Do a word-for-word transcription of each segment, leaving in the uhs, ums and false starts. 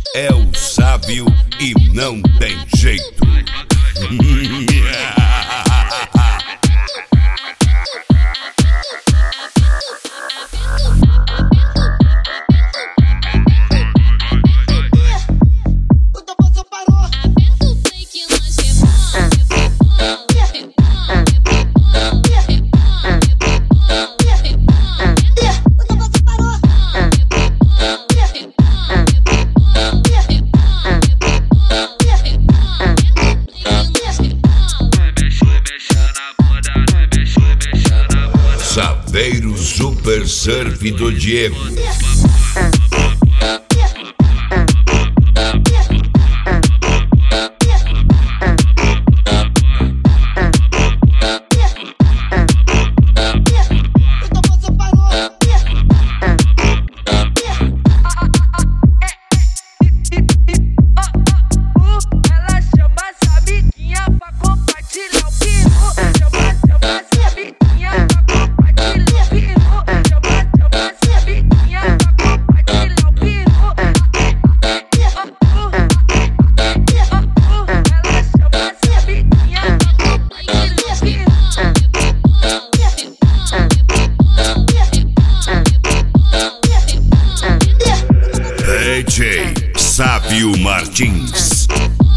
é o sábio e não tem jeito. Saveiro Super Surf do Diego. D J Sábio Martins.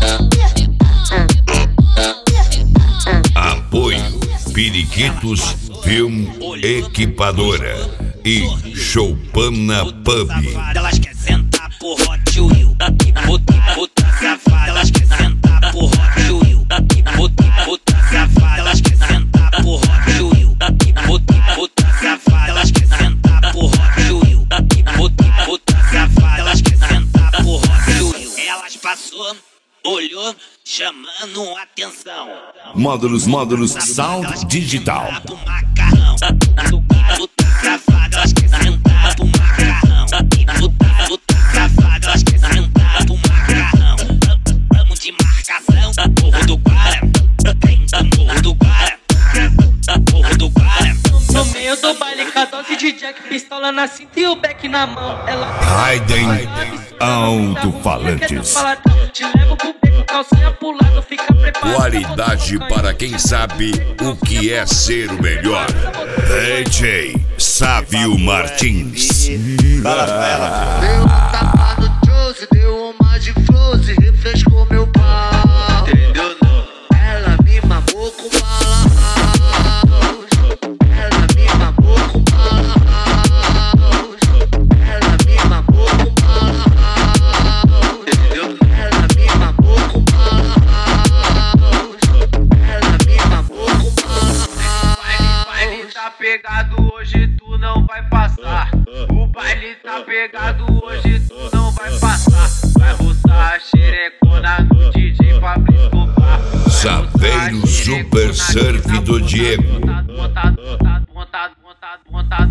Apoio Periquitos Film Equipadora e Choupana Pub. Elas querem sentar por Hot Wheel. Puta, puta safada. Elas querem sentar por Hot Wheel. Puta, puta safada. Elas querem sentar por Hot Wheel. Puta, puta safada. Elas querem sentar por Hot Wheel. Puta, puta safada. Elas querem sentar por Hot Wheel. Elas passou, olhou, chamando atenção. Módulos, módulos, sound digital. Pro macarrão. Puta safada. Elas querem sentar pro macarrão. Puta, puta safada. Elas querem sentar pro macarrão. Tamo de marcação. Morro do Guara. Tem Morro do Guara. Morro do Guara. No meio do baile, com a dose de Jack, pistola na cinta e o beck na mão. Ela Raiden Alto-Falantes. te levo pro beco, calcinha pro lado, fica preparado. Qualidade para quem sabe o que é ser o melhor. D J Sábio Martins. Deu um tapa no Josie, deu uma de Flose, refrescou meu pau. Entendeu não? Ela me mamou com bala house. Ela me mamou com bala house. Ela me mamou com bala house. Entendeu? Ela me mamou com bala house. Ela me mamou com bala house. O baile tá pegado, hoje tu não vai passar. O baile tá pegado, hoje tu não vai passar. Vai roçar a xerecona no D J Pablo Escobar. Saveiro Super Surf do Diego. Montado, montado, montado, montado, montado.